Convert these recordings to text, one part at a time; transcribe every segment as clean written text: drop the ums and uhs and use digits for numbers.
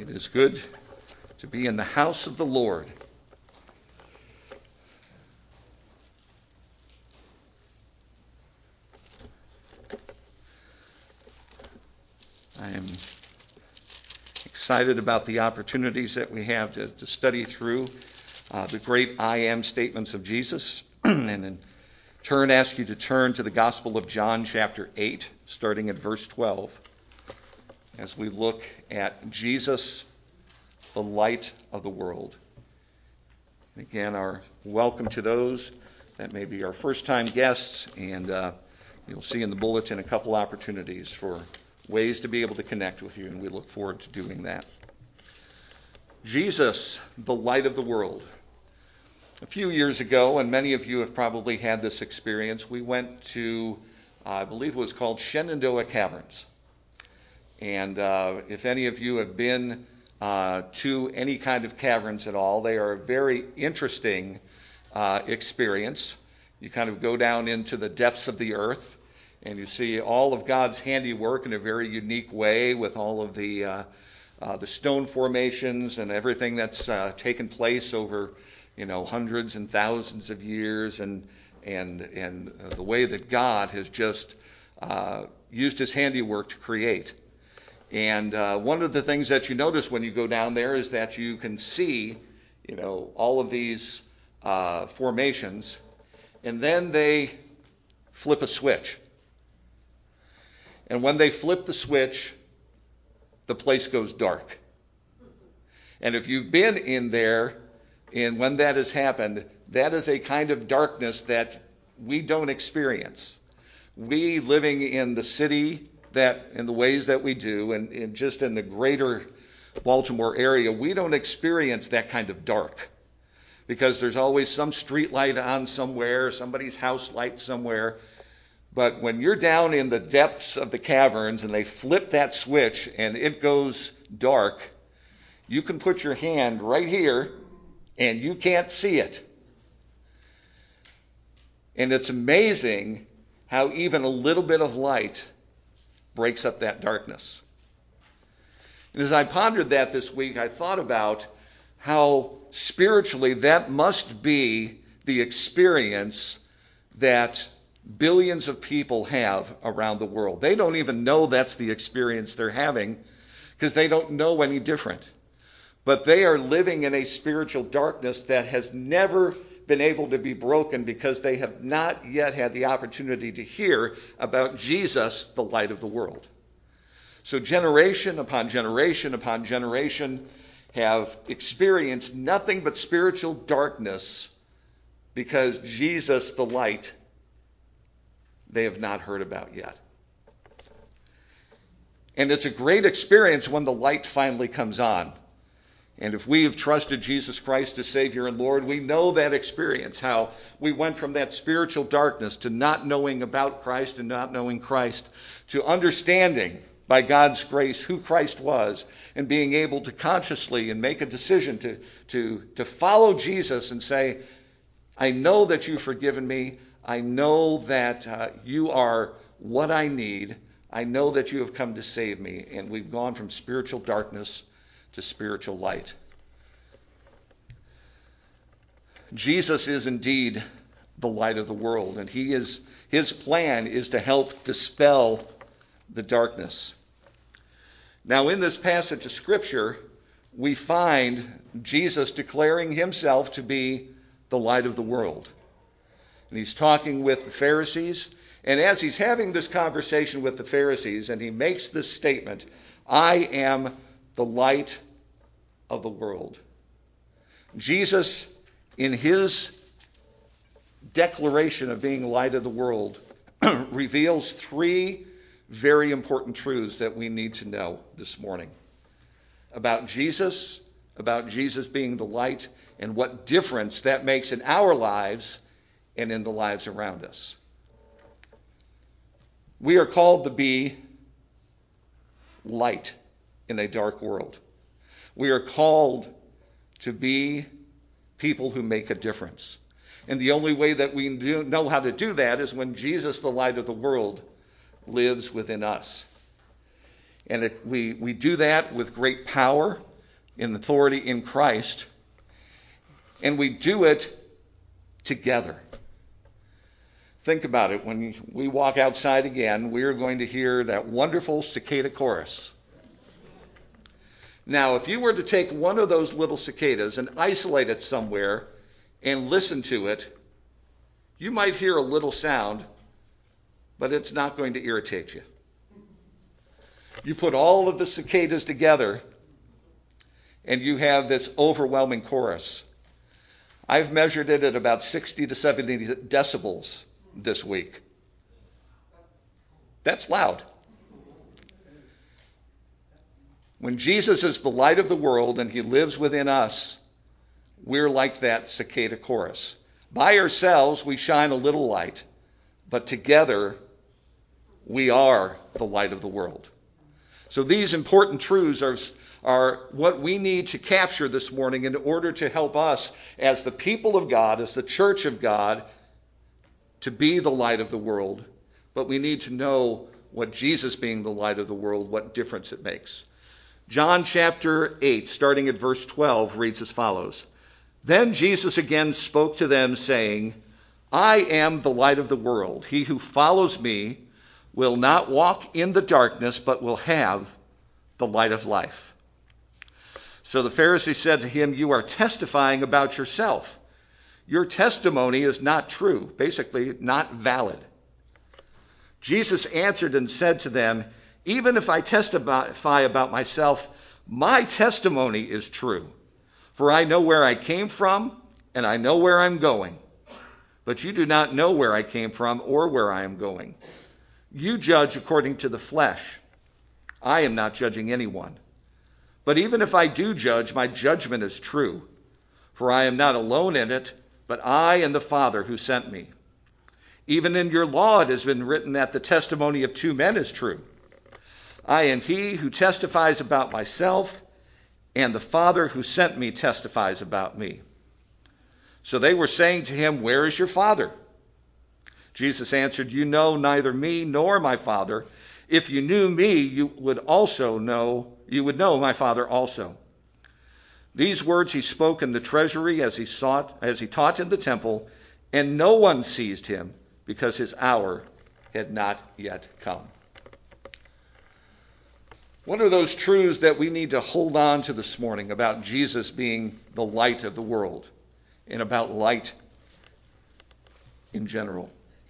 It is good to be in the house of the Lord. I am excited about the opportunities that we have to study through the great I am statements of Jesus, and in turn ask you to turn to the Gospel of John chapter 8, starting at verse 12, as we look at Jesus, the light of the world. Again, our welcome to those that may be our first-time guests, and you'll see in the bulletin a couple opportunities for ways to be able to connect with you, and we look forward to doing that. Jesus, the light of the world. A few years ago, and many of you have probably had this experience, we went to, I believe it was called Shenandoah Caverns. And if any of you have been to any kind of caverns at all, they are a very interesting experience. You kind of go down into the depths of the earth, and you see all of God's handiwork in a very unique way, with all of the stone formations and everything that's taken place over, hundreds and thousands of years, and the way that God has just used His handiwork to create. And one of the things that you notice when you go down there is that you can see, all of these formations, and then they flip a switch. And when they flip the switch, the place goes dark. And if you've been in there, and when that has happened, that is a kind of darkness that we don't experience. We, living in the city, that in the ways that we do, and just in the greater Baltimore area, we don't experience that kind of dark, because there's always some street light on somewhere, somebody's house light somewhere. But when you're down in the depths of the caverns and they flip that switch and it goes dark, you can put your hand right here and you can't see it. And it's amazing how even a little bit of light breaks up that darkness. And as I pondered that this week, I thought about how spiritually that must be the experience that billions of people have around the world. They don't even know that's the experience they're having, because they don't know any different. But they are living in a spiritual darkness that has never been able to be broken, because they have not yet had the opportunity to hear about Jesus, the light of the world. So generation upon generation upon generation have experienced nothing but spiritual darkness, because Jesus, the light, they have not heard about yet. And it's a great experience when the light finally comes on. And if we have trusted Jesus Christ as Savior and Lord, we know that experience, how we went from that spiritual darkness to not knowing about Christ and not knowing Christ, to understanding by God's grace who Christ was, and being able to consciously and make a decision to follow Jesus and say, I know that you've forgiven me. I know that you are what I need. I know that you have come to save me. And we've gone from spiritual darkness to spiritual light. Jesus is indeed the light of the world, and his plan is to help dispel the darkness. Now, in this passage of Scripture, we find Jesus declaring himself to be the light of the world. And he's talking with the Pharisees. And as he's having this conversation with the Pharisees, and he makes this statement, I am the light of the world. Jesus, in his declaration of being light of the world, reveals three very important truths that we need to know this morning about Jesus being the light, and what difference that makes in our lives and in the lives around us. We are called to be light in a dark world. We are called to be people who make a difference. And the only way that we know how to do that is when Jesus, the light of the world, lives within us. And we do that with great power in authority in Christ, and we do it together. Think about it. When we walk outside again, we are going to hear that wonderful cicada chorus. Now, if you were to take one of those little cicadas and isolate it somewhere and listen to it, you might hear a little sound, but it's not going to irritate you. You put all of the cicadas together, and you have this overwhelming chorus. I've measured it at about 60 to 70 decibels this week. That's loud. When Jesus is the light of the world and he lives within us, we're like that cicada chorus. By ourselves, we shine a little light, but together, we are the light of the world. So these important truths are what we need to capture this morning in order to help us as the people of God, as the church of God, to be the light of the world. But we need to know what Jesus being the light of the world, what difference it makes. John chapter 8, starting at verse 12, reads as follows. Then Jesus again spoke to them, saying, I am the light of the world. He who follows me will not walk in the darkness, but will have the light of life. So the Pharisee said to him, you are testifying about yourself. Your testimony is not true, basically not valid. Jesus answered and said to them, even if I testify about myself, my testimony is true. For I know where I came from, and I know where I'm going. But you do not know where I came from or where I am going. You judge according to the flesh. I am not judging anyone. But even if I do judge, my judgment is true. For I am not alone in it, but I and the Father who sent me. Even in your law it has been written that the testimony of two men is true. I am he who testifies about myself, and the Father who sent me testifies about me. So they were saying to him, where is your Father? Jesus answered, you know neither me nor my Father. If you knew me, you would know my Father also. These words he spoke in the treasury as he taught in the temple, and no one seized him because his hour had not yet come. What are those truths that we need to hold on to this morning about Jesus being the light of the world and about light in general?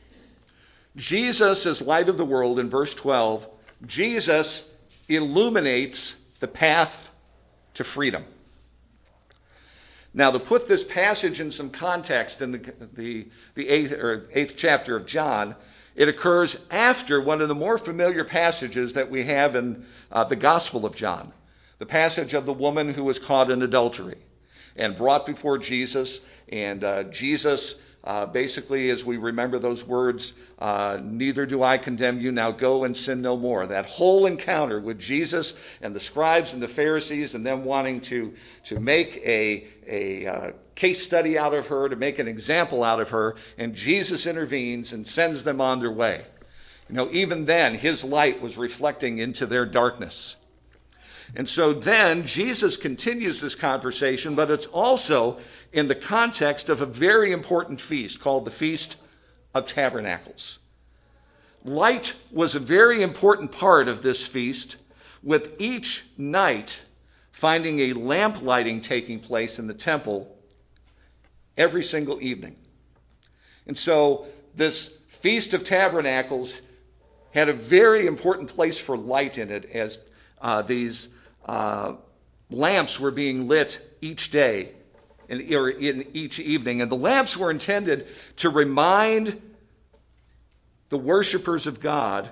Jesus as light of the world in verse 12, Jesus illuminates the path to freedom. Now, to put this passage in some context in the eighth chapter of John, it occurs after one of the more familiar passages that we have in the Gospel of John, the passage of the woman who was caught in adultery and brought before Jesus. And Jesus, basically, as we remember those words, neither do I condemn you, now go and sin no more. That whole encounter with Jesus and the scribes and the Pharisees and them wanting to make a case study out of her, to make an example out of her, and Jesus intervenes and sends them on their way. You know, even then, his light was reflecting into their darkness. And so then Jesus continues this conversation, but it's also in the context of a very important feast called the Feast of Tabernacles. Light was a very important part of this feast, with each night finding a lamp lighting taking place in the temple every single evening. And so this Feast of Tabernacles had a very important place for light in it, as these lamps were being lit each day or in each evening. And the lamps were intended to remind the worshipers of God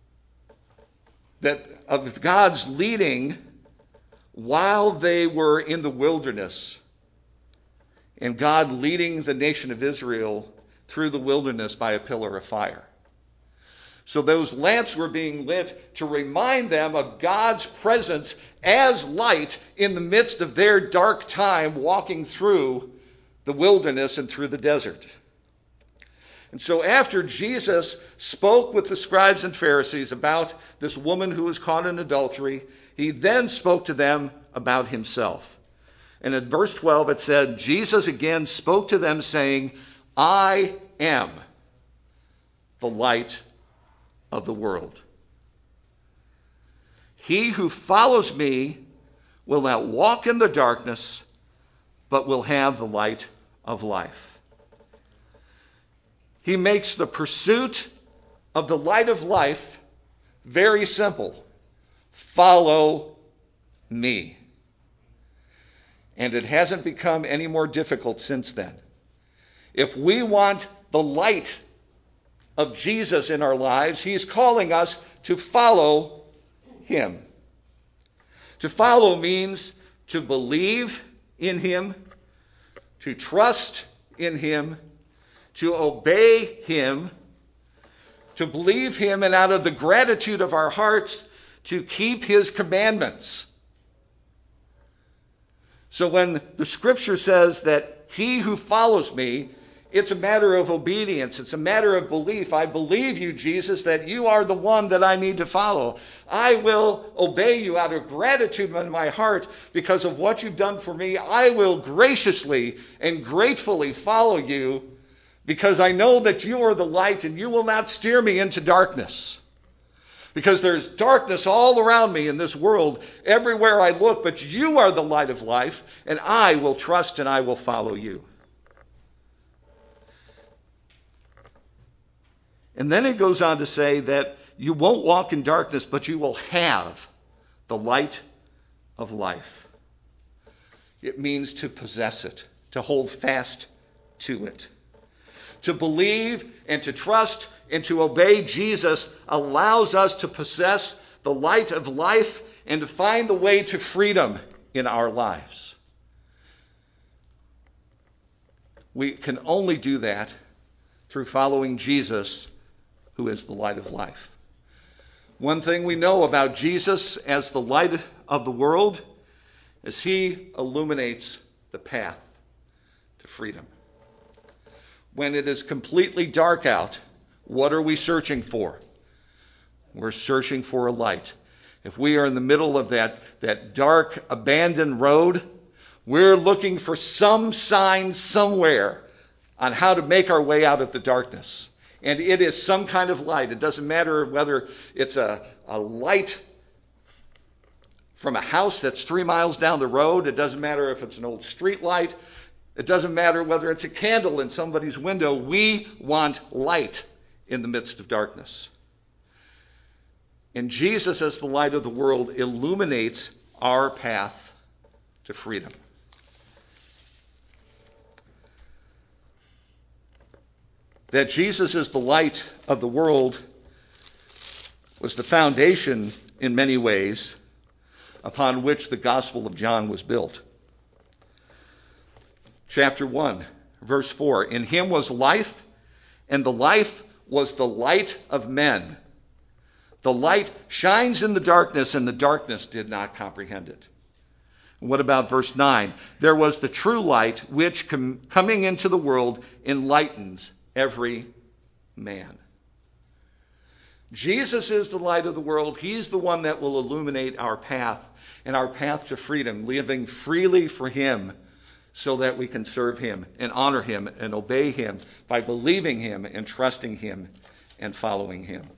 that of God's leading while they were in the wilderness, and God leading the nation of Israel through the wilderness by a pillar of fire. So those lamps were being lit to remind them of God's presence as light in the midst of their dark time walking through the wilderness and through the desert. And so after Jesus spoke with the scribes and Pharisees about this woman who was caught in adultery, he then spoke to them about himself. And in verse 12 it said, Jesus again spoke to them saying, I am the light of the world. He who follows me will not walk in the darkness, but will have the light of life. He makes the pursuit of the light of life very simple. Follow me. And it hasn't become any more difficult since then. If we want the light of Jesus in our lives, he's calling us to follow him. To follow means to believe in him, to trust in him, to obey him, to believe him, and out of the gratitude of our hearts, to keep his commandments. So when the scripture says that he who follows me, it's a matter of obedience. It's a matter of belief. I believe you, Jesus, that you are the one that I need to follow. I will obey you out of gratitude in my heart because of what you've done for me. I will graciously and gratefully follow you because I know that you are the light and you will not steer me into darkness. Because there's darkness all around me in this world, everywhere I look, but you are the light of life, and I will trust and I will follow you. And then it goes on to say that you won't walk in darkness, but you will have the light of life. It means to possess it, to hold fast to it. To believe and to trust and to obey Jesus allows us to possess the light of life and to find the way to freedom in our lives. We can only do that through following Jesus, who is the light of life. One thing we know about Jesus as the light of the world is he illuminates the path to freedom. When it is completely dark out, what are we searching for? We're searching for a light. If we are in the middle of that dark, abandoned road, we're looking for some sign somewhere on how to make our way out of the darkness. And it is some kind of light. It doesn't matter whether it's a light from a house that's 3 miles down the road. It doesn't matter if it's an old street light. It doesn't matter whether it's a candle in somebody's window. We want light in the midst of darkness. And Jesus, as the light of the world, illuminates our path to freedom. That Jesus is the light of the world was the foundation, in many ways, upon which the Gospel of John was built. Chapter 1, verse 4, in him was life, and the life was the light of men. The light shines in the darkness, and the darkness did not comprehend it. What about verse 9? There was the true light, which coming into the world enlightens every man. Jesus is the light of the world. He's the one that will illuminate our path and our path to freedom, living freely for him so that we can serve him and honor him and obey him by believing him and trusting him and following him.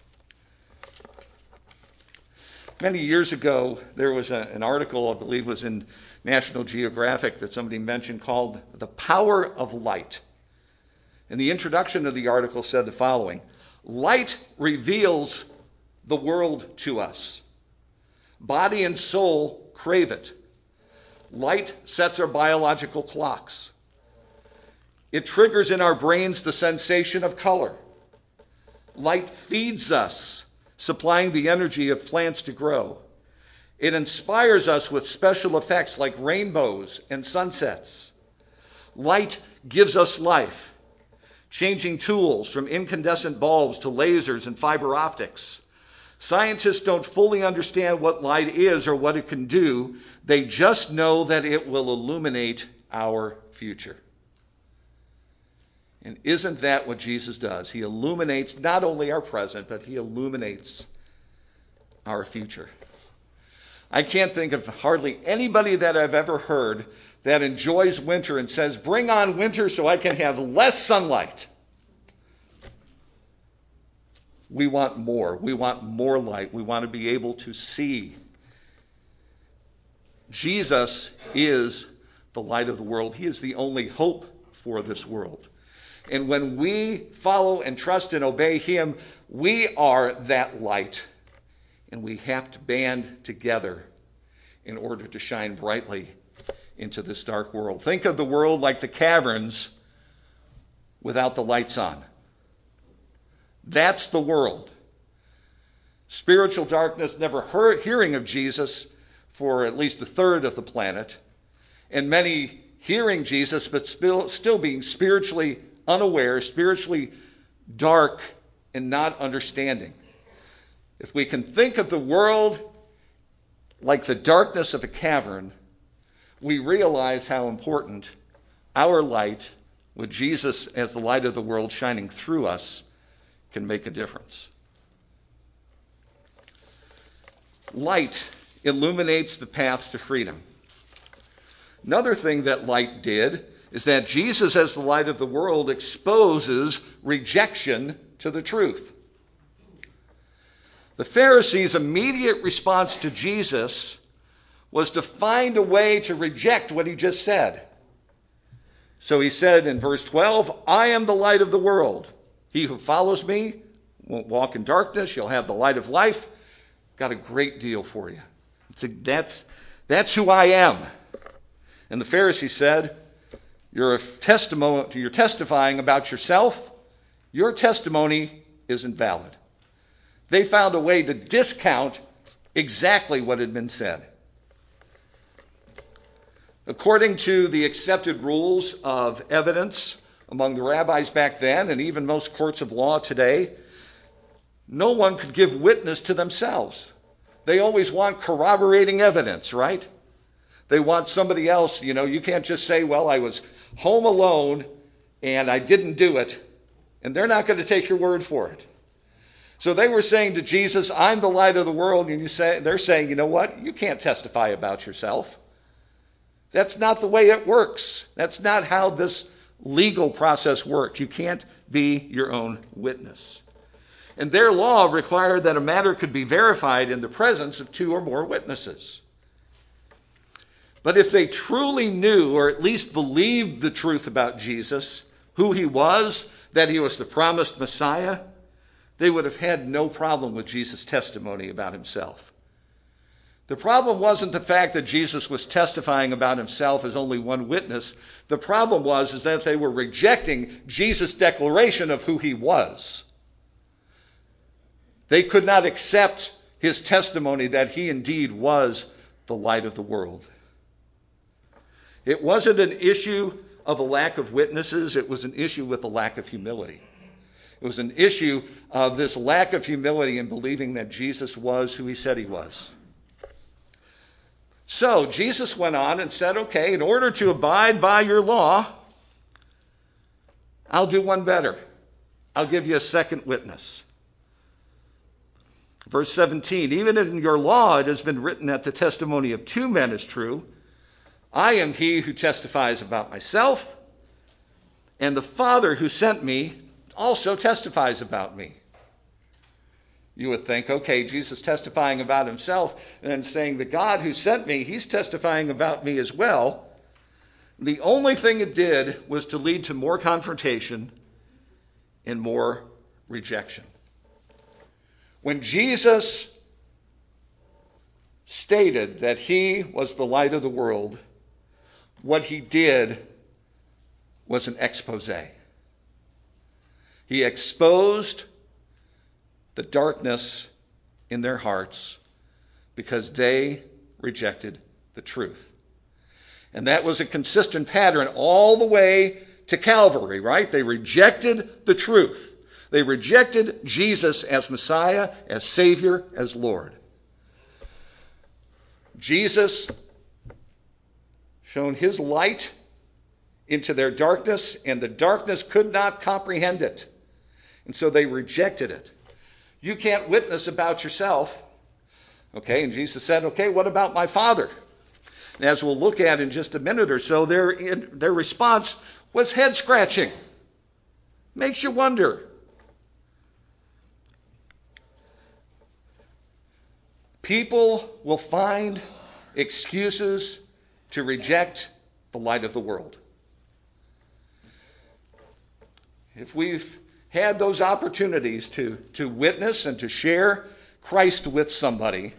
Many years ago, there was an article, I believe was in National Geographic, that somebody mentioned called The Power of Light. And the introduction of the article said the following: light reveals the world to us. Body and soul crave it. Light sets our biological clocks. It triggers in our brains the sensation of color. Light feeds us, supplying the energy of plants to grow. It inspires us with special effects like rainbows and sunsets. Light gives us life, changing tools from incandescent bulbs to lasers and fiber optics. Scientists don't fully understand what light is or what it can do. They just know that it will illuminate our future. And isn't that what Jesus does? He illuminates not only our present, but he illuminates our future. I can't think of hardly anybody that I've ever heard that enjoys winter and says, bring on winter so I can have less sunlight. We want more. We want more light. We want to be able to see. Jesus is the light of the world. He is the only hope for this world. And when we follow and trust and obey him, we are that light. And we have to band together in order to shine brightly into this dark world. Think of the world like the caverns without the lights on. That's the world. Spiritual darkness, never hearing of Jesus for at least a third of the planet, and many hearing Jesus but still being spiritually unaware, spiritually dark, and not understanding. If we can think of the world like the darkness of a cavern, we realize how important our light, with Jesus as the light of the world shining through us, can make a difference. Light illuminates the path to freedom. Another thing that light did is that Jesus, as the light of the world, exposes rejection to the truth. The Pharisees' immediate response to Jesus was to find a way to reject what he just said. So he said in verse 12, I am the light of the world. He who follows me won't walk in darkness. You'll have the light of life. Got a great deal for you. That's who I am. And the Pharisee said, you're testifying about yourself. Your testimony isn't valid. They found a way to discount exactly what had been said. According to the accepted rules of evidence among the rabbis back then, and even most courts of law today, no one could give witness to themselves. They always want corroborating evidence, right? They want somebody else, you can't just say, well, I was home alone and I didn't do it, and they're not going to take your word for it. So they were saying to Jesus, I'm the light of the world, and they're saying, you know what? You can't testify about yourself. That's not the way it works. That's not how this legal process works. You can't be your own witness. And their law required that a matter could be verified in the presence of 2 or more witnesses. But if they truly knew, or at least believed the truth about Jesus, who he was, that he was the promised Messiah, they would have had no problem with Jesus' testimony about himself. The problem wasn't the fact that Jesus was testifying about himself as only one witness. The problem was that they were rejecting Jesus' declaration of who he was. They could not accept his testimony that he indeed was the light of the world. It wasn't an issue of a lack of witnesses. It was an issue with a lack of humility. It was an issue of this lack of humility in believing that Jesus was who he said he was. So Jesus went on and said, okay, in order to abide by your law, I'll do one better. I'll give you a second witness. Verse 17, even in your law it has been written that the testimony of 2 men is true. I am he who testifies about myself, and the Father who sent me also testifies about me. You would think, okay, Jesus testifying about himself and then saying the God who sent me, he's testifying about me as well. The only thing it did was to lead to more confrontation and more rejection. When Jesus stated that he was the light of the world, what he did was an expose. He exposed the darkness in their hearts because they rejected the truth. And that was a consistent pattern all the way to Calvary, right? They rejected the truth. They rejected Jesus as Messiah, as Savior, as Lord. Jesus shone his light into their darkness, and the darkness could not comprehend it. And so they rejected it. You can't witness about yourself. Okay, and Jesus said, okay, what about my Father? And as we'll look at in just a minute or so, their response was head scratching. Makes you wonder. People will find excuses to reject the light of the world. If we've had those opportunities to witness and to share Christ with somebody,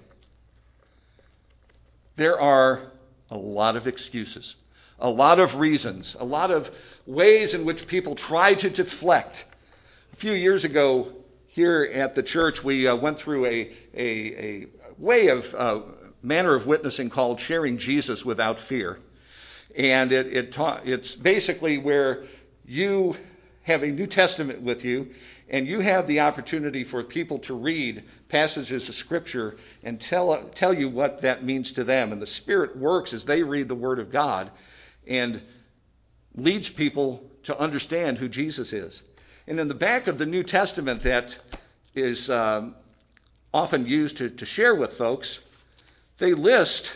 there are a lot of excuses, a lot of reasons, a lot of ways in which people try to deflect. A few years ago here at the church, we went through a way of manner of witnessing called Sharing Jesus Without Fear. And it's basically where you have a New Testament with you, and you have the opportunity for people to read passages of Scripture and tell you what that means to them. And the Spirit works as they read the Word of God and leads people to understand who Jesus is. And in the back of the New Testament that is often used to share with folks, they list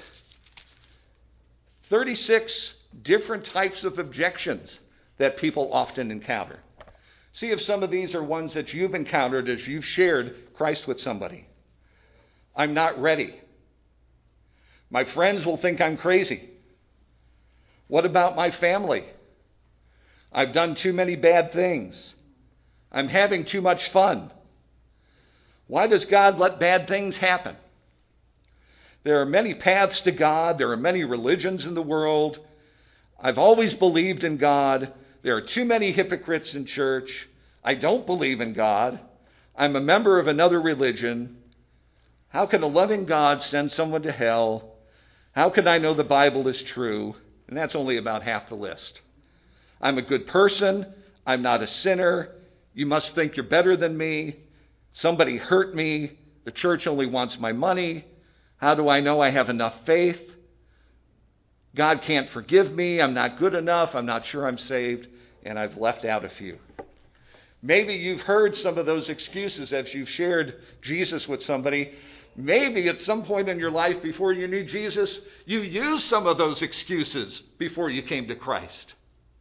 36 different types of objections that people often encounter. See if some of these are ones that you've encountered as you've shared Christ with somebody. I'm not ready. My friends will think I'm crazy. What about my family? I've done too many bad things. I'm having too much fun. Why does God let bad things happen? There are many paths to God. There are many religions in the world. I've always believed in God. There are too many hypocrites in church. I don't believe in God. I'm a member of another religion. How can a loving God send someone to hell? How can I know the Bible is true? And that's only about half the list. I'm a good person. I'm not a sinner. You must think you're better than me. Somebody hurt me. The church only wants my money. How do I know I have enough faith? God can't forgive me. I'm not good enough. I'm not sure I'm saved. And I've left out a few. Maybe you've heard some of those excuses as you've shared Jesus with somebody. Maybe at some point in your life before you knew Jesus, you used some of those excuses before you came to Christ.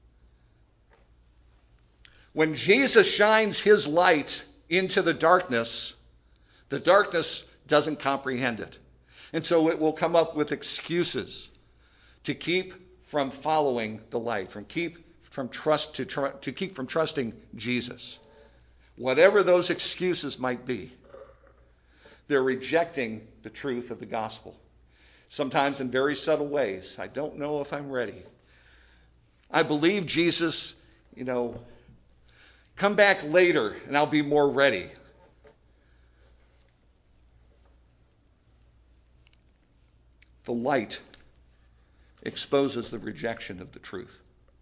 When Jesus shines his light into the darkness doesn't comprehend it. And so it will come up with excuses to keep from following the light, to keep from trusting Jesus. Whatever those excuses might be, they're rejecting the truth of the gospel. Sometimes in very subtle ways. I don't know if I'm ready. I believe Jesus, come back later and I'll be more ready. The light exposes the rejection of the truth.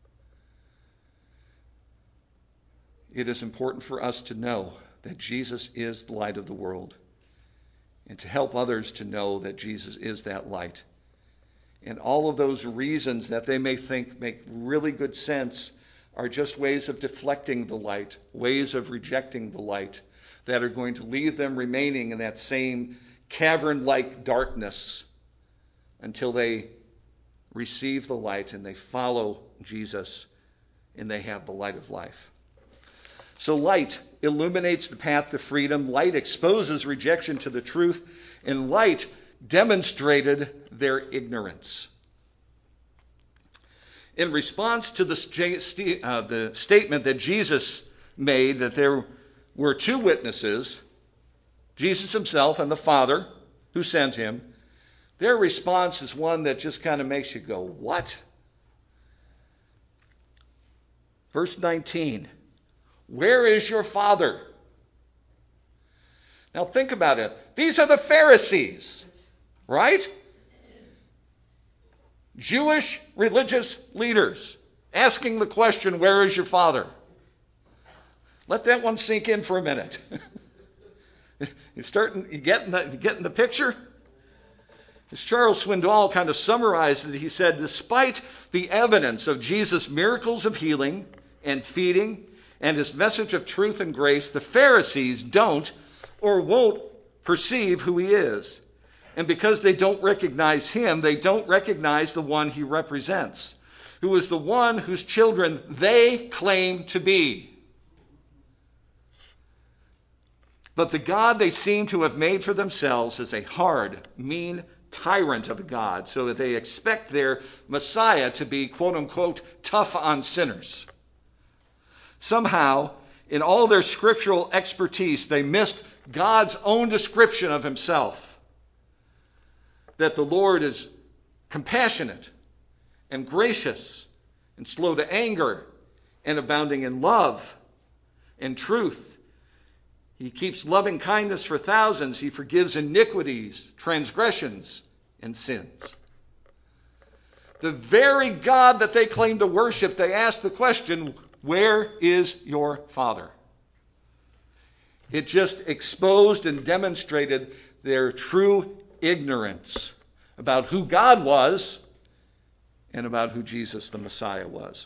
It is important for us to know that Jesus is the light of the world and to help others to know that Jesus is that light. And all of those reasons that they may think make really good sense are just ways of deflecting the light, ways of rejecting the light that are going to leave them remaining in that same cavern-like darkness until they receive the light and they follow Jesus and they have the light of life. So light illuminates the path to freedom. Light exposes rejection to the truth. And light demonstrated their ignorance. In response to the statement that Jesus made that there were two witnesses, Jesus himself and the Father who sent him, their response is one that just kind of makes you go, what? Verse 19, where is your Father? Now think about it. These are the Pharisees, right? Jewish religious leaders asking the question, where is your Father? Let that one sink in for a minute. You getting the picture? As Charles Swindoll kind of summarized it, he said, despite the evidence of Jesus' miracles of healing and feeding and his message of truth and grace, the Pharisees don't or won't perceive who he is. And because they don't recognize him, they don't recognize the one he represents, who is the one whose children they claim to be. But the God they seem to have made for themselves is a hard, mean tyrant of a God, so that they expect their Messiah to be, quote unquote, tough on sinners. Somehow, in all their scriptural expertise, they missed God's own description of himself. That the Lord is compassionate and gracious and slow to anger and abounding in love and truth. He keeps loving kindness for thousands. He forgives iniquities, transgressions, and sins. The very God that they claim to worship, they ask the question, where is your Father? It just exposed and demonstrated their true ignorance about who God was and about who Jesus the Messiah was.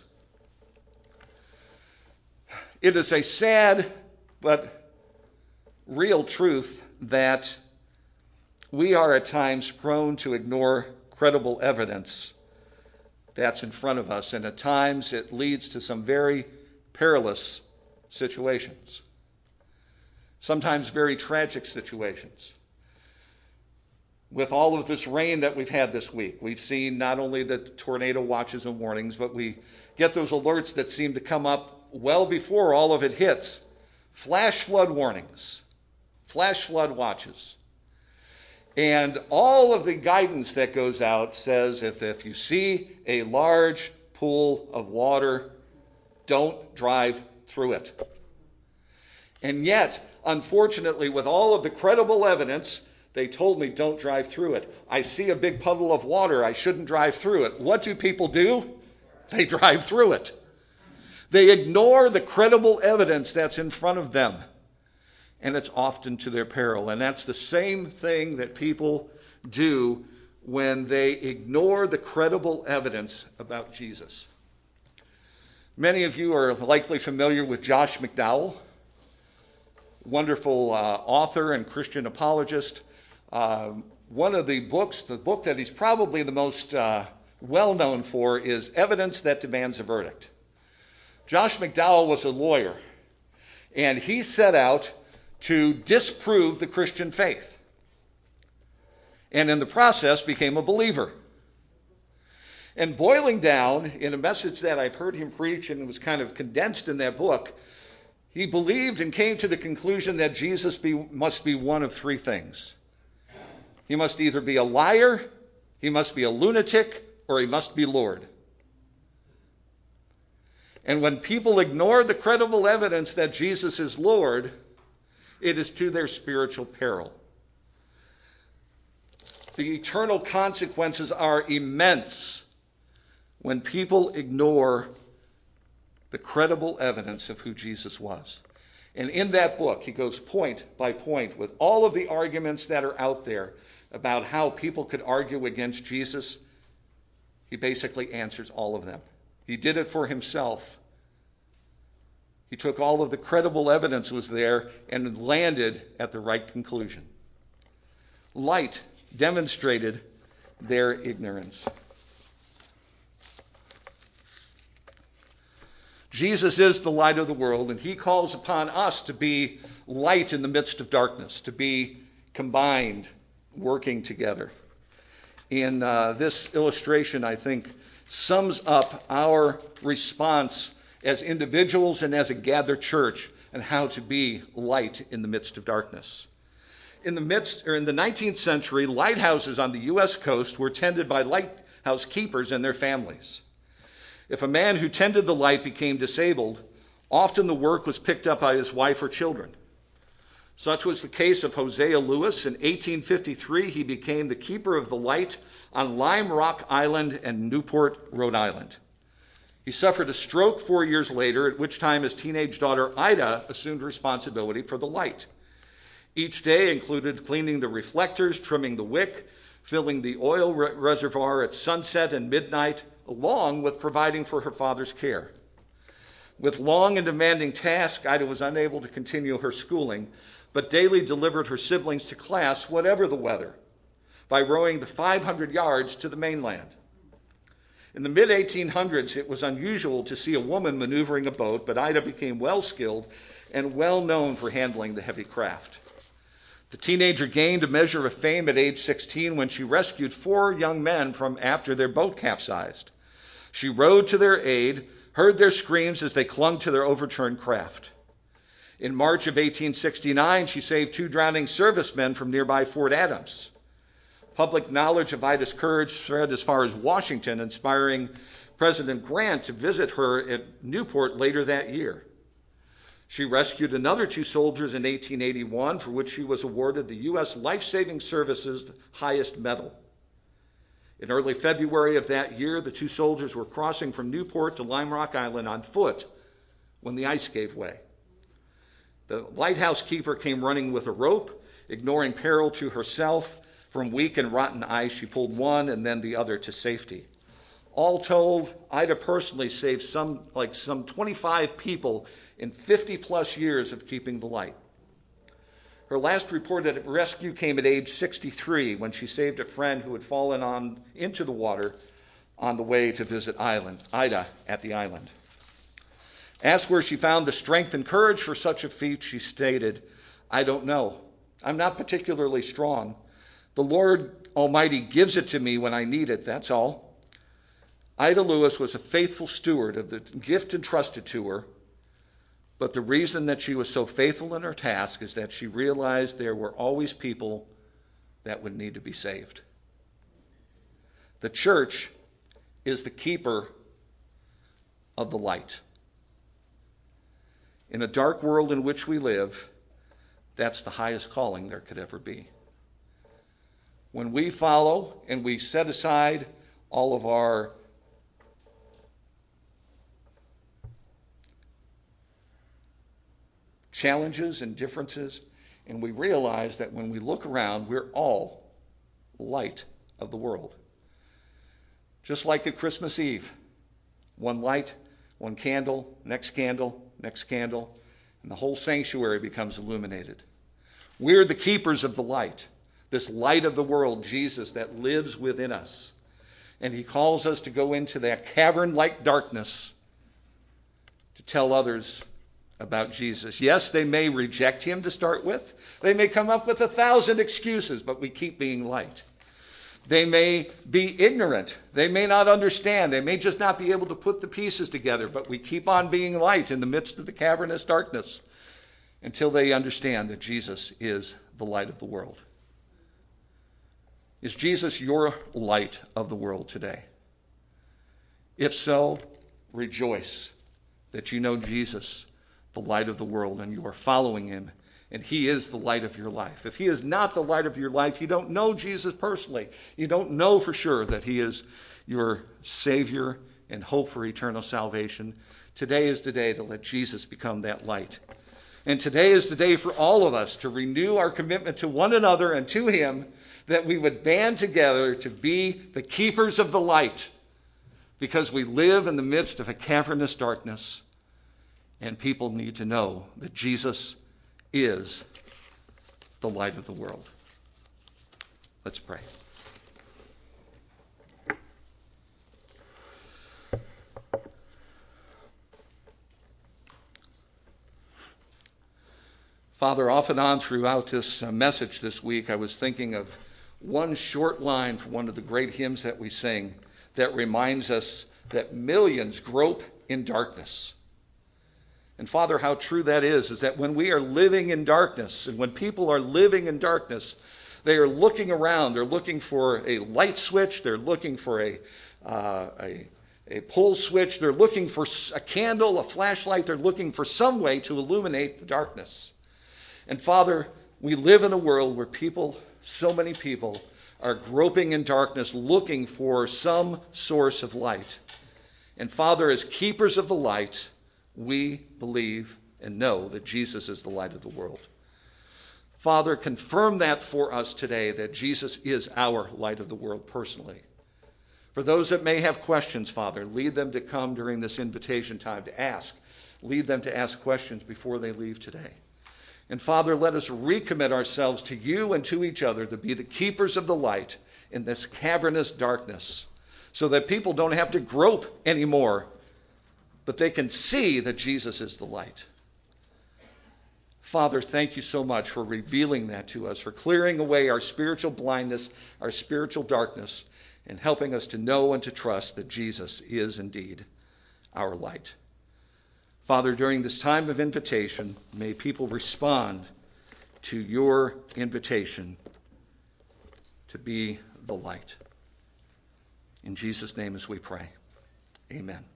It is a sad but real truth that we are at times prone to ignore credible evidence that's in front of us, and at times it leads to some very perilous situations, sometimes very tragic situations. With all of this rain that we've had this week, we've seen not only the tornado watches and warnings, but we get those alerts that seem to come up well before all of it hits. Flash flood warnings, flash flood watches. And all of the guidance that goes out says if you see a large pool of water, don't drive through it. And yet, unfortunately, with all of the credible evidence, they told me don't drive through it. I see a big puddle of water. I shouldn't drive through it. What do people do? They drive through it. They ignore the credible evidence that's in front of them. And it's often to their peril. And that's the same thing that people do when they ignore the credible evidence about Jesus. Many of you are likely familiar with Josh McDowell, wonderful author and Christian apologist. One of the books, the book that he's probably the most well known for, is Evidence That Demands a Verdict. Josh McDowell was a lawyer, and he set out to disprove the Christian faith, and in the process became a believer. And boiling down, in a message that I've heard him preach and it was kind of condensed in that book, he believed and came to the conclusion that Jesus must be one of three things. He must either be a liar, he must be a lunatic, or he must be Lord. And when people ignore the credible evidence that Jesus is Lord, it is to their spiritual peril. The eternal consequences are immense when people ignore the credible evidence of who Jesus was. And in that book, he goes point by point with all of the arguments that are out there about how people could argue against Jesus. He basically answers all of them. He did it for himself. He took all of the credible evidence was there and landed at the right conclusion. Light demonstrated their ignorance. Jesus is the light of the world, and he calls upon us to be light in the midst of darkness, to be combined, working together. And this illustration, I think, sums up our response as individuals and as a gathered church and how to be light in the midst of darkness. In the 19th century, lighthouses on the U.S. coast were tended by lighthouse keepers and their families. If a man who tended the light became disabled, often the work was picked up by his wife or children. Such was the case of Hosea Lewis. In 1853, he became the keeper of the light on Lime Rock Island and Newport, Rhode Island. He suffered a stroke 4 years later, at which time his teenage daughter Ida assumed responsibility for the light. Each day included cleaning the reflectors, trimming the wick, filling the oil reservoir at sunset and midnight, along with providing for her father's care. With long and demanding tasks, Ida was unable to continue her schooling, but daily delivered her siblings to class, whatever the weather. by rowing the 500 yards to the mainland. In the mid-1800s, it was unusual to see a woman maneuvering a boat, but Ida became well-skilled and well-known for handling the heavy craft. The teenager gained a measure of fame at age 16 when she rescued 4 young men from after their boat capsized. She rowed to their aid, heard their screams as they clung to their overturned craft. In March of 1869, she saved 2 drowning servicemen from nearby Fort Adams. Public knowledge of Ida's courage spread as far as Washington, inspiring President Grant to visit her at Newport later that year. She rescued another 2 soldiers in 1881, for which she was awarded the U.S. Life-Saving Service's highest medal. In early February of that year, the 2 soldiers were crossing from Newport to Lime Rock Island on foot when the ice gave way. The lighthouse keeper came running with a rope, ignoring peril to herself. From weak and rotten ice, she pulled one and then the other to safety. All told, Ida personally saved some 25 people in 50-plus years of keeping the light. Her last reported rescue came at age 63 when she saved a friend who had fallen into the water on the way to visit Ida at the island. Asked where she found the strength and courage for such a feat, she stated, "I don't know. I'm not particularly strong. The Lord Almighty gives it to me when I need it, that's all." Ida Lewis was a faithful steward of the gift entrusted to her, but the reason that she was so faithful in her task is that she realized there were always people that would need to be saved. The church is the keeper of the light. In a dark world in which we live, that's the highest calling there could ever be. When we follow and we set aside all of our challenges and differences, and we realize that when we look around, we're all light of the world. Just like at Christmas Eve, one light, one candle, next candle, and the whole sanctuary becomes illuminated. We're the keepers of the light. This light of the world, Jesus, that lives within us. And he calls us to go into that cavern-like darkness to tell others about Jesus. Yes, they may reject him to start with. They may come up with 1,000 excuses, but we keep being light. They may be ignorant. They may not understand. They may just not be able to put the pieces together, but we keep on being light in the midst of the cavernous darkness until they understand that Jesus is the light of the world. Is Jesus your light of the world today? If so, rejoice that you know Jesus, the light of the world, and you are following him, and he is the light of your life. If he is not the light of your life, you don't know Jesus personally. You don't know for sure that he is your Savior and hope for eternal salvation. Today is the day to let Jesus become that light. And today is the day for all of us to renew our commitment to one another and to him, that we would band together to be the keepers of the light, because we live in the midst of a cavernous darkness, and people need to know that Jesus is the light of the world. Let's pray. Father, off and on throughout this message this week, I was thinking of one short line from one of the great hymns that we sing that reminds us that millions grope in darkness. And Father, how true that is that when we are living in darkness, and when people are living in darkness, they are looking around. They're looking for a light switch. They're looking for a pull switch. They're looking for a candle, a flashlight. They're looking for some way to illuminate the darkness. And Father, we live in a world where people, so many people, are groping in darkness, looking for some source of light. And Father, as keepers of the light, we believe and know that Jesus is the light of the world. Father, confirm that for us today, that Jesus is our light of the world personally. For those that may have questions, Father, lead them to come during this invitation time to ask. Lead them to ask questions before they leave today. And Father, let us recommit ourselves to you and to each other to be the keepers of the light in this cavernous darkness, so that people don't have to grope anymore, but they can see that Jesus is the light. Father, thank you so much for revealing that to us, for clearing away our spiritual blindness, our spiritual darkness, and helping us to know and to trust that Jesus is indeed our light. Father, during this time of invitation, may people respond to your invitation to be the light. In Jesus' name as we pray. Amen.